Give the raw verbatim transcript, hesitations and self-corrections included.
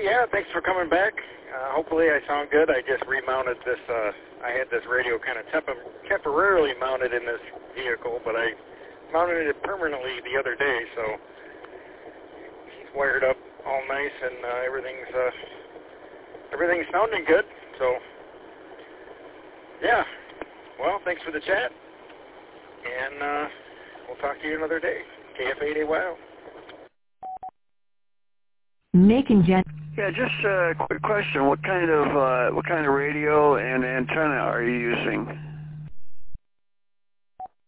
yeah, thanks for coming back. Uh, hopefully I sound good. I just remounted this. Uh, I had this radio kind of temp- temporarily mounted in this vehicle, but I mounted it permanently the other day, so it's wired up all nice, and uh, everything's uh, everything's sounding good. So, yeah. Well, thanks for the chat, and uh, we'll talk to you another day. K F eight A Y O. Making gen. Yeah, just a quick question. What kind of uh, what kind of radio and antenna are you using?